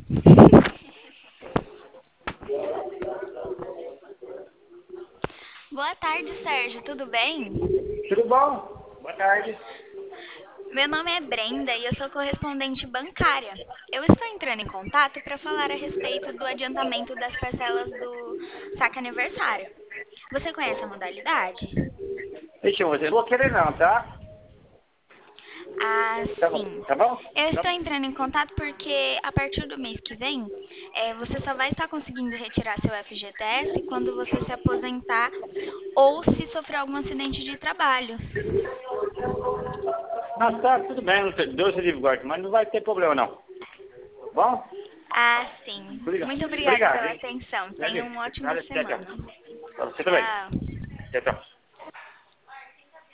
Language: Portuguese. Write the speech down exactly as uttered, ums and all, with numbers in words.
Boa tarde, Sérgio. Tudo bem? Tudo bom? Boa tarde. Meu nome é Brenda e eu sou correspondente bancária. Eu estou entrando em contato para falar a respeito do adiantamento das parcelas do saque aniversário. Você conhece a modalidade? Deixa eu ver, eu não vou querer não, tá? Ah, Tá bom, sim. tá bom? Eu Tá estou bom. entrando em contato porque a partir do mês que vem, eh, você só vai estar conseguindo retirar seu F G T S quando você se aposentar ou se sofrer algum acidente de trabalho. Mas tá, tudo bem, não sei, Deus se livre, guarde, mas não vai ter problema não. Tá bom? Ah, sim. Obrigado. Muito obrigada Obrigado, pela hein? atenção. Tenha Nada, uma ótima nada, tchau, tchau. semana. Pra você também. Tchau. Tchau, tchau.